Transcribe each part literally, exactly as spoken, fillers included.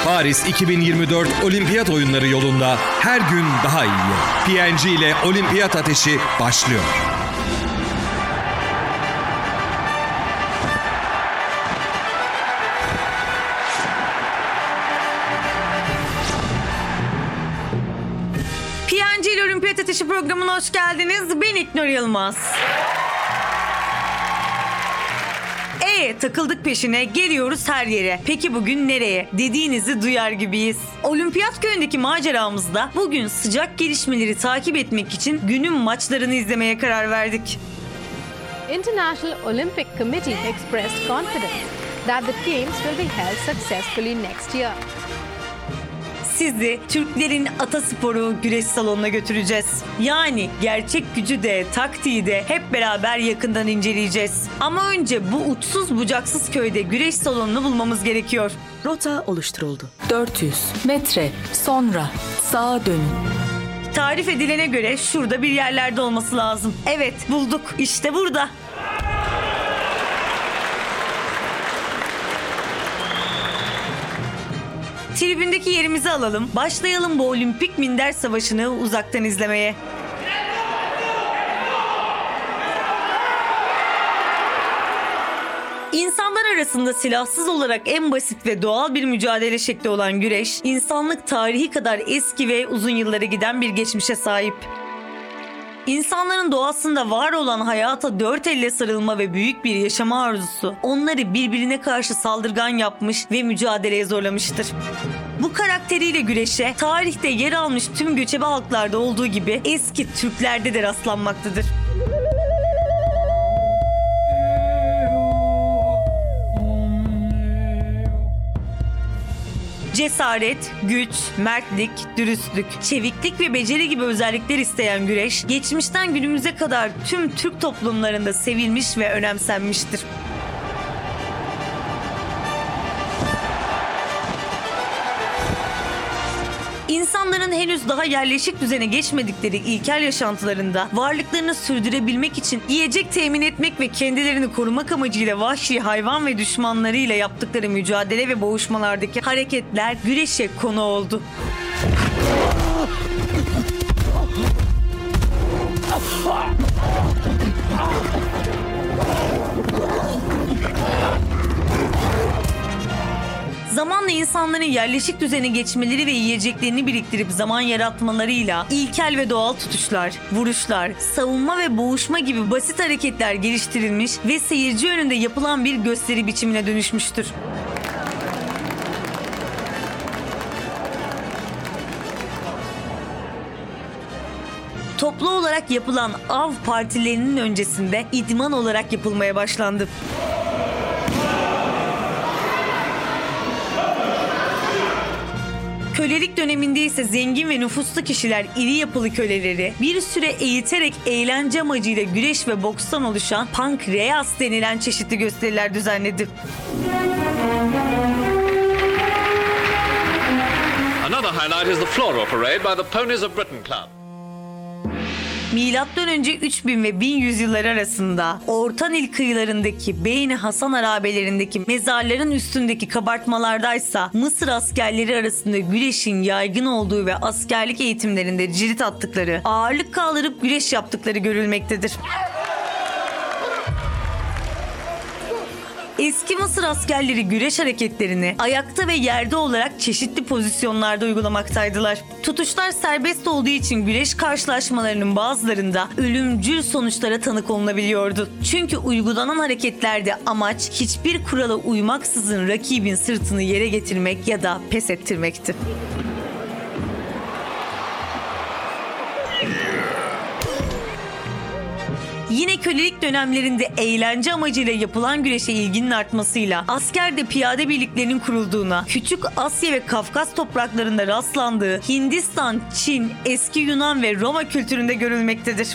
Paris iki bin yirmi dört Olimpiyat Oyunları yolunda her gün daha iyi. P and G ile Olimpiyat Ateşi başlıyor. P and G ile Olimpiyat Ateşi programına hoş geldiniz. Ben İknur Yılmaz. E takıldık peşine, geliyoruz her yere. Peki bugün nereye? Dediğinizi duyar gibiyiz. Olimpiyat köyündeki maceramızda bugün sıcak gelişmeleri takip etmek için günün maçlarını izlemeye karar verdik. International Olympic Committee expressed confidence that the games will be held successfully next year. Sizi Türklerin atasporu güreş salonuna götüreceğiz. Yani gerçek gücü de taktiği de hep beraber yakından inceleyeceğiz. Ama önce bu uçsuz bucaksız köyde güreş salonunu bulmamız gerekiyor. Rota oluşturuldu. dört yüz metre sonra sağa dönün. Tarif edilene göre şurada bir yerlerde olması lazım. Evet, bulduk. İşte burada. Tribündeki yerimizi alalım. Başlayalım bu olimpik minder savaşını uzaktan izlemeye. İnsanlar arasında silahsız olarak en basit ve doğal bir mücadele şekli olan güreş, insanlık tarihi kadar eski ve uzun yıllara giden bir geçmişe sahip. İnsanların doğasında var olan hayata dört elle sarılma ve büyük bir yaşama arzusu onları birbirine karşı saldırgan yapmış ve mücadeleye zorlamıştır. Bu karakteriyle güreşe tarihte yer almış tüm göçebe halklarda olduğu gibi eski Türklerde de rastlanmaktadır. Cesaret, güç, mertlik, dürüstlük, çeviklik ve beceri gibi özellikler isteyen güreş, geçmişten günümüze kadar tüm Türk toplumlarında sevilmiş ve önemsenmiştir. İnsanların henüz daha yerleşik düzene geçmedikleri ilkel yaşantılarında varlıklarını sürdürebilmek için yiyecek temin etmek ve kendilerini korumak amacıyla vahşi hayvan ve düşmanlarıyla yaptıkları mücadele ve boğuşmalardaki hareketler güreşe konu oldu. Zamanla insanların yerleşik düzene geçmeleri ve yiyeceklerini biriktirip zaman yaratmalarıyla ilkel ve doğal tutuşlar, vuruşlar, savunma ve boğuşma gibi basit hareketler geliştirilmiş ve seyirci önünde yapılan bir gösteri biçimine dönüşmüştür. Toplu olarak yapılan av partilerinin öncesinde idman olarak yapılmaya başlandı. Kölelik döneminde ise zengin ve nüfuslu kişiler iri yapılı köleleri bir süre eğiterek eğlence amacıyla güreş ve bokstan oluşan pankreas denilen çeşitli gösteriler düzenledi. Another highlight is the floral parade by the Ponies of Britain Club. Milattan önce üç bin ve bin yüzyılları arasında Orta Nil kıyılarındaki Beyni Hasan harabelerindeki mezarların üstündeki kabartmalardaysa Mısır askerleri arasında güreşin yaygın olduğu ve askerlik eğitimlerinde cirit attıkları, ağırlık kaldırıp güreş yaptıkları görülmektedir. Eski Mısır askerleri güreş hareketlerini ayakta ve yerde olarak çeşitli pozisyonlarda uygulamaktaydılar. Tutuşlar serbest olduğu için güreş karşılaşmalarının bazılarında ölümcül sonuçlara tanık olunabiliyordu. Çünkü uygulanan hareketlerde amaç hiçbir kurala uymaksızın rakibin sırtını yere getirmek ya da pes ettirmekti. Yine kölelik dönemlerinde eğlence amacıyla yapılan güreşe ilginin artmasıyla askerde piyade birliklerinin kurulduğuna, Küçük Asya ve Kafkas topraklarında rastlandığı Hindistan, Çin, eski Yunan ve Roma kültüründe görülmektedir.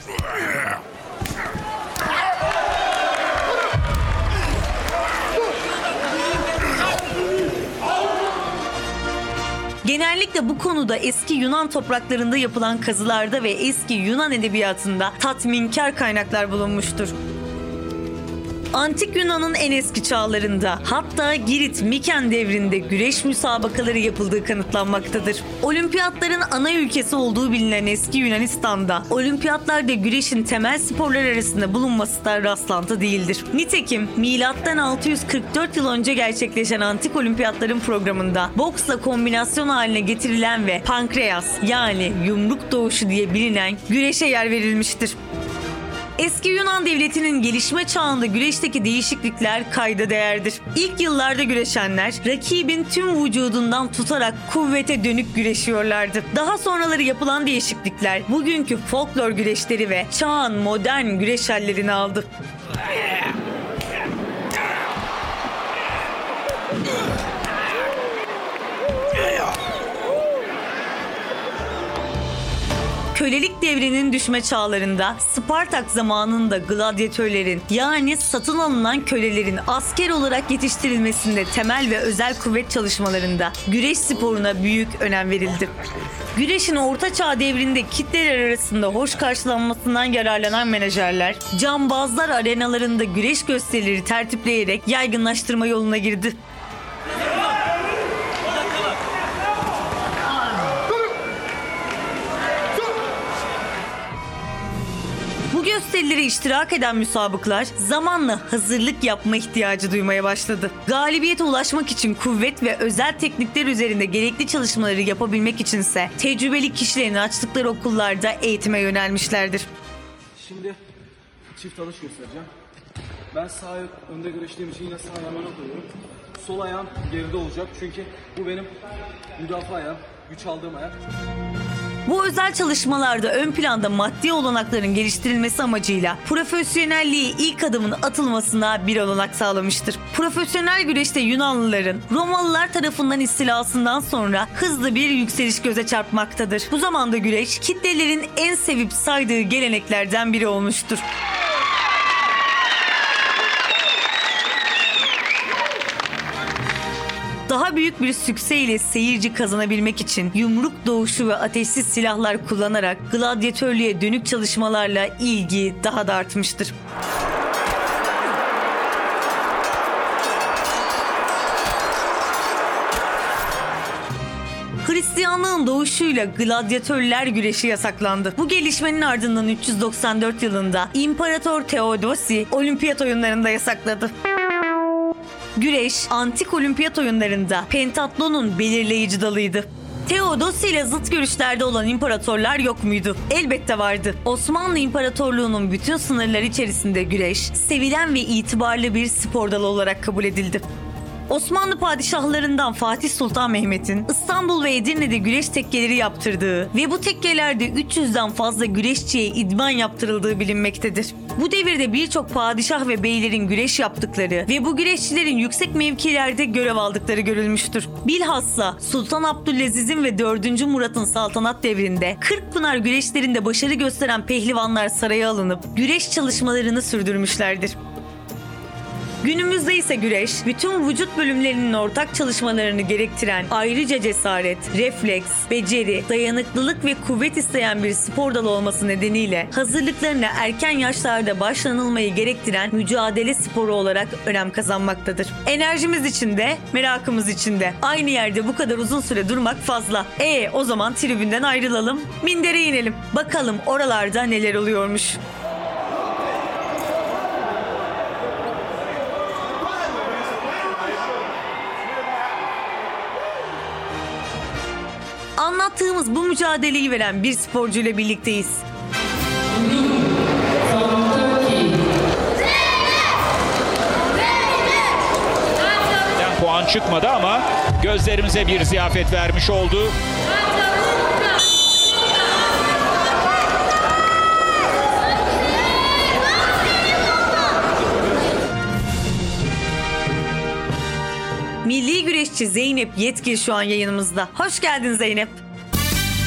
Genellikle bu konuda eski Yunan topraklarında yapılan kazılarda ve eski Yunan edebiyatında tatminkar kaynaklar bulunmuştur. Antik Yunan'ın en eski çağlarında, hatta Girit Miken devrinde güreş müsabakaları yapıldığı kanıtlanmaktadır. Olimpiyatların ana ülkesi olduğu bilinen eski Yunanistan'da olimpiyatlarda güreşin temel sporlar arasında bulunması da rastlantı değildir. Nitekim milattan altı yüz kırk dört yıl önce gerçekleşen antik olimpiyatların programında boksla kombinasyon haline getirilen ve pankreas yani yumruk doğuşu diye bilinen güreşe yer verilmiştir. Eski Yunan devletinin gelişme çağında güreşteki değişiklikler kayda değerdir. İlk yıllarda güreşenler rakibin tüm vücudundan tutarak kuvvete dönük güreşiyorlardı. Daha sonraları yapılan değişiklikler bugünkü folklor güreşleri ve çağın modern güreş hallerini aldı. Kölelik devrinin düşme çağlarında Spartak zamanında gladyatörlerin yani satın alınan kölelerin asker olarak yetiştirilmesinde temel ve özel kuvvet çalışmalarında güreş sporuna büyük önem verildi. Güreşin Orta Çağ devrinde kitleler arasında hoş karşılanmasından yararlanan menajerler, cambazlar arenalarında güreş gösterileri tertipleyerek yaygınlaştırma yoluna girdi. Bu gösterilere iştirak eden müsabıklar zamanla hazırlık yapma ihtiyacı duymaya başladı. Galibiyete ulaşmak için kuvvet ve özel teknikler üzerinde gerekli çalışmaları yapabilmek içinse tecrübeli kişilerin açtıkları okullarda eğitime yönelmişlerdir. Şimdi çift alış göstereceğim. Ben sağ ayak önde güreştiğim için yine sağ ayağımı öne koyuyorum. Sol ayağım geride olacak çünkü bu benim müdafaa ayağım, güç aldığım ayak. Bu özel çalışmalarda ön planda maddi olanakların geliştirilmesi amacıyla profesyonelliğe ilk adımın atılmasına bir olanak sağlamıştır. Profesyonel güreşte Yunanlıların Romalılar tarafından istilasından sonra hızlı bir yükseliş göze çarpmaktadır. Bu zamanda güreş kitlelerin en sevip saydığı geleneklerden biri olmuştur. Daha büyük bir sükseyle seyirci kazanabilmek için yumruk doğuşu ve ateşsiz silahlar kullanarak gladyatörlüğe dönük çalışmalarla ilgi daha da artmıştır. Hristiyanlığın doğuşuyla gladyatörler güreşi yasaklandı. Bu gelişmenin ardından üç yüz doksan dört yılında İmparator Theodosi olimpiyat oyunlarında yasakladı. Güreş, antik olimpiyat oyunlarında pentatlonun belirleyici dalıydı. Theodosi ile zıt görüşlerde olan imparatorlar yok muydu? Elbette vardı. Osmanlı İmparatorluğu'nun bütün sınırları içerisinde güreş, sevilen ve itibarlı bir spor dalı olarak kabul edildi. Osmanlı padişahlarından Fatih Sultan Mehmet'in İstanbul ve Edirne'de güreş tekkeleri yaptırdığı ve bu tekkelerde üç yüzden fazla güreşçiye idman yaptırıldığı bilinmektedir. Bu devirde birçok padişah ve beylerin güreş yaptıkları ve bu güreşçilerin yüksek mevkilerde görev aldıkları görülmüştür. Bilhassa Sultan Abdülaziz'in ve dördüncü Murat'ın saltanat devrinde Kırkpınar güreşlerinde başarı gösteren pehlivanlar saraya alınıp güreş çalışmalarını sürdürmüşlerdir. Günümüzde ise güreş, bütün vücut bölümlerinin ortak çalışmalarını gerektiren ayrıca cesaret, refleks, beceri, dayanıklılık ve kuvvet isteyen bir spor dalı olması nedeniyle hazırlıklarına erken yaşlarda başlanılmayı gerektiren mücadele sporu olarak önem kazanmaktadır. Enerjimiz içinde, merakımız içinde. Aynı yerde bu kadar uzun süre durmak fazla. E o zaman tribünden ayrılalım, mindere inelim. Bakalım oralarda neler oluyormuş. Anlattığımız bu mücadeleyi veren bir sporcuyla birlikteyiz. Puan çıkmadı ama gözlerimize bir ziyafet vermiş oldu. Milli güreşçi Zeynep Yetkil şu an yayınımızda. Hoş geldin Zeynep.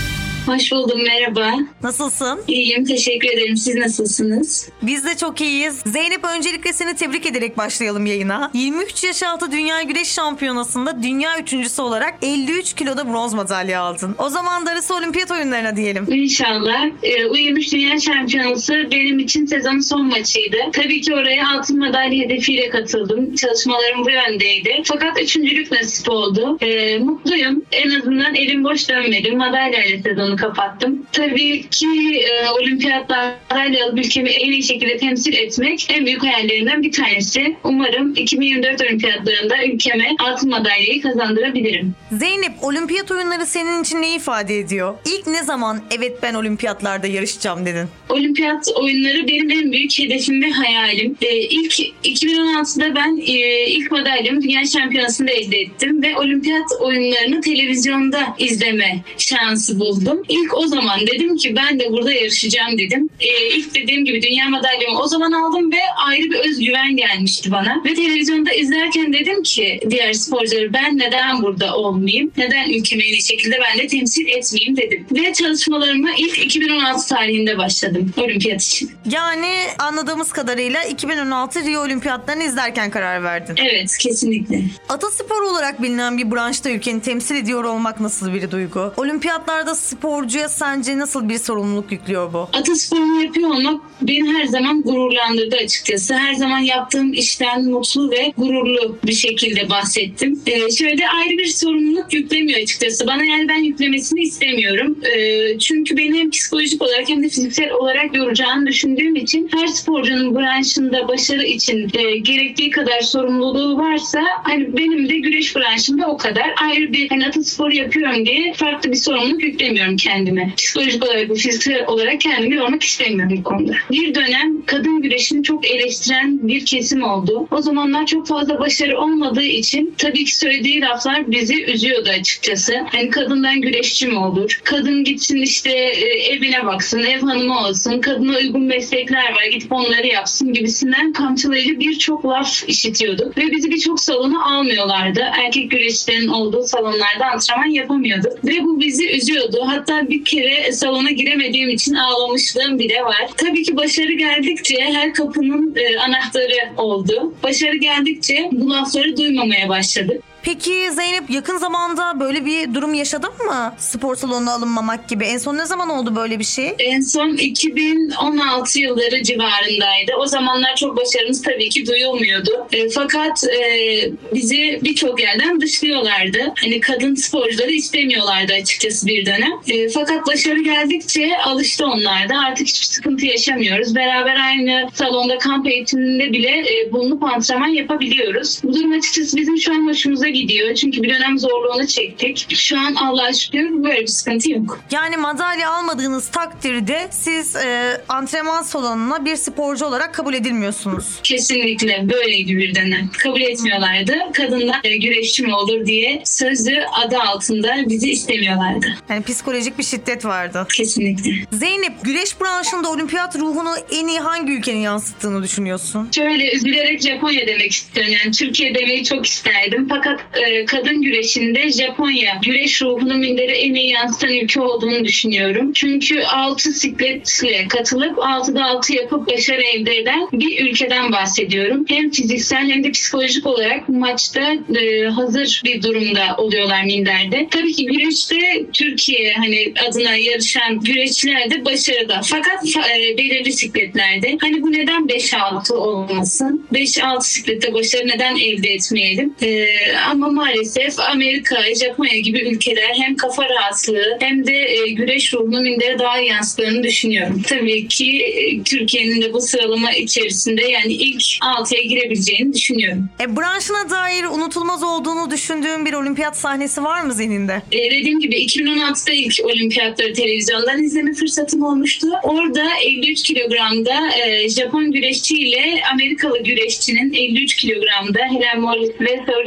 Hoş buldum, merhaba. Nasılsın? İyiyim, teşekkür ederim. Siz nasılsınız? Biz de çok iyiyiz. Zeynep, öncelikle seni tebrik ederek başlayalım yayına. yirmi üç yaş altı Dünya Güreş Şampiyonası'nda dünya üçüncüsü olarak elli üç kiloda bronz madalya aldın. O zaman darısı olimpiyat oyunlarına diyelim. İnşallah. Ee, U yirmi üç Dünya Şampiyonası benim için sezonun son maçıydı. Tabii ki oraya altın madalya hedefiyle katıldım. Çalışmalarım bu yöndeydi. Fakat üçüncülük nasip oldu. Ee, mutluyum. En azından elim boş dönmedim. Madalyayla sezonu kapattım. Tabii ki e, olimpiyatlarda madalya alıp ülkemi en iyi şekilde temsil etmek en büyük hayallerimden bir tanesi. Umarım iki bin yirmi dört olimpiyatlarında ülkeme altın madalyayı kazandırabilirim. Zeynep, olimpiyat oyunları senin için ne ifade ediyor? İlk ne zaman evet ben olimpiyatlarda yarışacağım dedin? Olimpiyat oyunları benim en büyük hedefim ve hayalim. Ee, ilk iki bin on altıda ben e, ilk madalyamı Dünya Şampiyonası'nda elde ettim ve olimpiyat oyunlarını televizyonda izleme şansı buldum. İlk o zaman dedim ki ben de burada yarışacağım dedim. Ee, ilk dediğim gibi dünya madalyamı o zaman aldım ve ayrı bir özgüven gelmişti bana. Ve televizyonda izlerken dedim ki diğer sporcuları ben neden burada olmayayım? Neden ülkemi en iyi şekilde ben de temsil etmeyeyim dedim. Ve çalışmalarıma ilk iki bin on altı tarihinde başladım olimpiyat için. Yani anladığımız kadarıyla iki bin on altı Rio Olimpiyatlarını izlerken karar verdin. Evet, kesinlikle. Ataspor olarak bilinen bir branşta ülkeni temsil ediyor olmak nasıl bir duygu? Olimpiyatlarda sporcuya sence nasıl bir sorumluluk yüklüyor bu? Atasporunu yapıyor olmak beni her zaman gururlandırdı açıkçası. Her zaman yaptığım işten mutlu ve gururlu bir şekilde bahsettim. Ee, şöyle ayrı bir sorumluluk yüklemiyor açıkçası. Bana yani ben yüklemesini istemiyorum. Ee, çünkü beni hem psikolojik olarak hem de fiziksel olarak yoracağını düşündüğüm için her sporcunun branşında başarı için e, gerektiği kadar sorumluluğu varsa hani benim de güreş branşımda o kadar. Ayrı bir hani ataspor yapıyorum diye farklı bir sorumluluk yüklemiyorum kendime. Psikolojik olarak ve fiziksel olarak kendimi yormak istemiyorum bu konuda. Bir dönem kadın güreşini çok eleştiren bir kesim oldu. O zamanlar çok fazla başarı olmadığı için tabii ki söylediği laflar bizi üzüyordu açıkçası. Hani kadından güreşçi mi olur? Kadın gitsin işte e, evine baksın, ev hanımı olsun, kadına uygun meslekler var, gidip onları yapsın gibisinden kamçılayıcı birçok laf işitiyorduk. Ve bizi birçok salona almıyorlardı. Erkek güreşçilerin olduğu salonlarda antrenman yapamıyorduk. Ve bu bizi üzüyordu. Hatta bir kere salona giremediğim için ağlamışlığım bile var. Tabii ki başarı geldikçe her kapının e, anahtarı oldu. Başarı geldikçe bu lafları duymamaya başladık. Peki Zeynep, yakın zamanda böyle bir durum yaşadın mı? Spor salonuna alınmamak gibi. En son ne zaman oldu böyle bir şey? En son iki bin on altı yılları civarındaydı. O zamanlar çok başarımız tabii ki duyulmuyordu. E, fakat e, bizi birçok yerden dışlıyorlardı. Hani kadın sporcuları istemiyorlardı açıkçası bir dönem. E, fakat başarı geldikçe alıştı onlar da. Artık hiçbir sıkıntı yaşamıyoruz. Beraber aynı salonda kamp eğitiminde bile e, bulunup antrenman yapabiliyoruz. Bu durum açıkçası bizim şu an hoşumuza gidiyor. Çünkü bir dönem zorluğunu çektik. Şu an Allah'a şükür böyle bir sıkıntı yok. Yani madalya almadığınız takdirde siz e, antrenman salonuna bir sporcu olarak kabul edilmiyorsunuz. Kesinlikle böyleydi bir dönem. Kabul etmiyorlardı. Kadınlar e, güreşçi mi olur diye sözlü adı altında bizi istemiyorlardı. Yani psikolojik bir şiddet vardı. Kesinlikle. Zeynep, güreş branşında olimpiyat ruhunu en iyi hangi ülkenin yansıttığını düşünüyorsun? Şöyle üzülerek Japonya demek istiyorum. Yani Türkiye demeyi çok isterdim. Fakat e, kadın güreşinde Japonya güreş ruhunu mindere en iyi yansıtan ülke olduğunu düşünüyorum. Çünkü altı sikletle katılıp altıda altı yapıp başarı elde eden bir ülkeden bahsediyorum. Hem fiziksel hem de psikolojik olarak maçta e, hazır bir durumda oluyorlar minderde. Tabii ki güreşte Türkiye hani adına yarışan güreşçiler de başarıda. Fakat e, belirli sikletlerde. Hani bu neden beş altı olmasın? beş altı siklette başarı neden elde etmeyelim? E, ama maalesef Amerika, Japonya gibi ülkeler hem kafa rahatlığı hem de e, güreş ruhunu mindere daha yansıttığını düşünüyorum. Tabii ki e, Türkiye'nin de bu sıralama içerisinde yani ilk altıya girebileceğini düşünüyorum. E, branşına dair unutulmaz olduğunu düşündüğün bir olimpiyat sahnesi var mı zihninde? E, dediğim gibi iki bin on altıda ilk olimpiyatları televizyondan izleme fırsatım olmuştu. Orada elli üç kilogramda e, Japon güreşçi ile Amerikalı güreşçinin elli üç kilogramda Helen Morris ve Saori Yoshida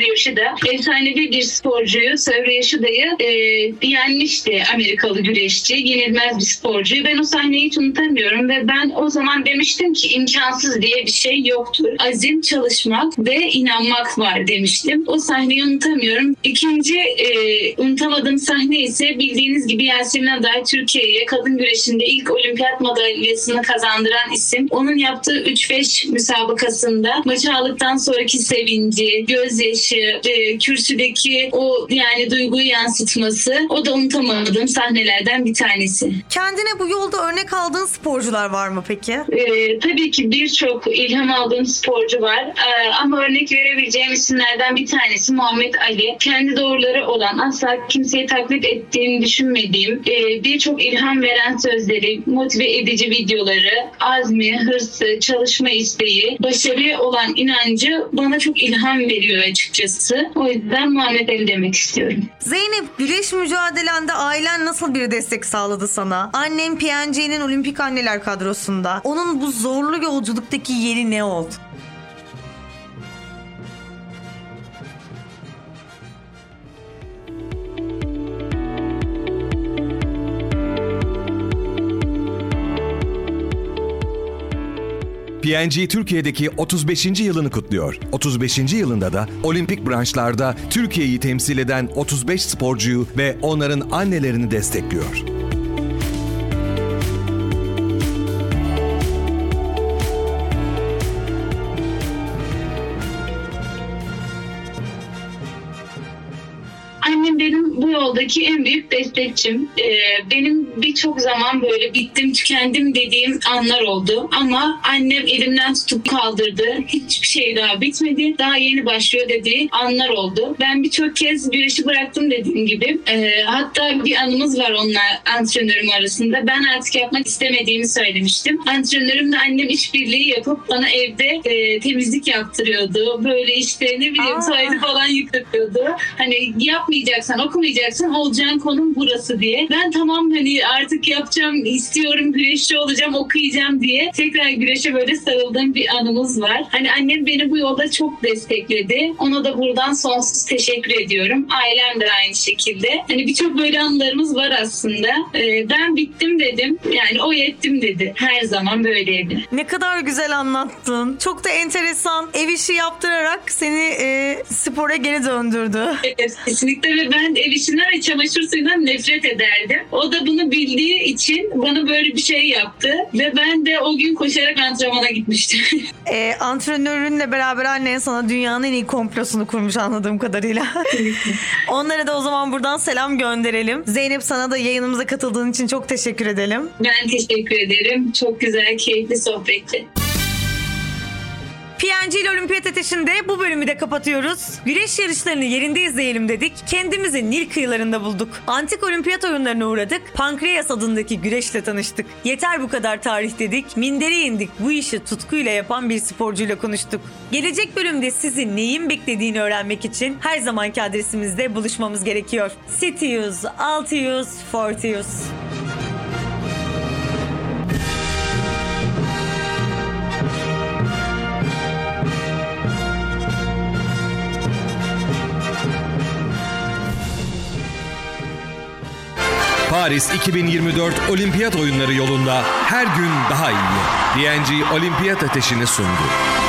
Avrupa'da efsanevi bir sporcuyu, Söyle Yaşıda'yı e, yenmişti Amerikalı güreşçi. Yenilmez bir sporcuyu. Ben o sahneyi hiç unutamıyorum ve ben o zaman demiştim ki imkansız diye bir şey yoktur. Azim, çalışmak ve inanmak var demiştim. O sahneyi unutamıyorum. İkinci e, unutamadığım sahne ise bildiğiniz gibi Yasemin Aday Türkiye'ye kadın güreşinde ilk olimpiyat madalyasını kazandıran isim. Onun yaptığı üç beş müsabakasında maçı aldıktan sonraki sevinci, gözyaşı, e, kürsüdeki o yani duyguyu yansıtması, o da unutamadığım sahnelerden bir tanesi. Kendine bu yolda örnek aldığın sporcular var mı peki? Ee, tabii ki birçok ilham aldığım sporcu var. Ee, ama örnek verebileceğim isimlerden bir tanesi Muhammed Ali. Kendi doğruları olan, asla kimseyi taklit ettiğini düşünmediğim, e, birçok ilham veren sözleri, motive edici videoları, azmi, hırsı, çalışma isteği, başarıya olan inancı bana çok ilham veriyor açıkçası. O yüzden Muhammed Ali demek istiyorum. Zeynep, güreş mücadelende ailen nasıl bir destek sağladı sana? Annem P N G'nin Olimpik Anneler kadrosunda. Onun bu zorlu yolculuktaki yeri ne oldu? P N G Türkiye'deki otuz beşinci yılını kutluyor. otuz beşinci yılında da olimpik branşlarda Türkiye'yi temsil eden otuz beş sporcuyu ve onların annelerini destekliyor. Annem benim bu yoldaki en büyük destekçim. Ee, benim birçok zaman böyle bittim, tükendim dediğim anlar oldu. Ama annem elimden tutup kaldırdı. Hiçbir şey daha bitmedi. Daha yeni başlıyor dediği anlar oldu. Ben birçok kez güreşi bıraktım dediğim gibi. Ee, hatta bir anımız var onunla antrenörüm arasında. Ben artık yapmak istemediğimi söylemiştim. Antrenörüm de annem işbirliği yapıp bana evde e, temizlik yaptırıyordu. Böyle işte ne bileyim tuvaleti falan yıkatıyordu. Hani yapmayacaksan, okumayacaksan olacağın konum burası diye. Ben tamam hani artık yapacağım, istiyorum, güreşçi olacağım, okuyacağım diye tekrar güreşe böyle sarıldığım bir anımız var. Hani annem beni bu yolda çok destekledi. Ona da buradan sonsuz teşekkür ediyorum. Ailem de aynı şekilde. Hani birçok böyle anılarımız var aslında. Ee, ben bittim dedim. Yani o yettim dedi. Her zaman böyleydi. Ne kadar güzel anlattın. Çok da enteresan. Ev işi yaptırarak seni e, spora geri döndürdü. Evet, kesinlikle ve ben ev işinden ve çamaşır suyundan nefret ederdim. O da bunu bildiği için bana böyle bir şey yaptı ve ben de o gün koşarak antrenmana gitmiştim. e, antrenörünle beraber annen sana dünyanın en iyi komplosunu kurmuş anladığım kadarıyla. Onlara da o zaman buradan selam gönderelim. Zeynep, sana da yayınımıza katıldığın için çok teşekkür edelim. Ben teşekkür ederim. Çok güzel, keyifli sohbetti. P N G ile Olimpiyat Ateşi'nde bu bölümü de kapatıyoruz. Güreş yarışlarını yerinde izleyelim dedik. Kendimizi Nil kıyılarında bulduk. Antik olimpiyat oyunlarına uğradık. Pankreas adındaki güreşle tanıştık. Yeter bu kadar tarih dedik. Mindere indik. Bu işi tutkuyla yapan bir sporcuyla konuştuk. Gelecek bölümde sizi neyin beklediğini öğrenmek için her zamanki adresimizde buluşmamız gerekiyor. City yüz, altı yüz, kırk yüz. Paris iki bin yirmi dört Olimpiyat Oyunları yolunda her gün daha iyi. P N G Olimpiyat Ateşi'ni sundu.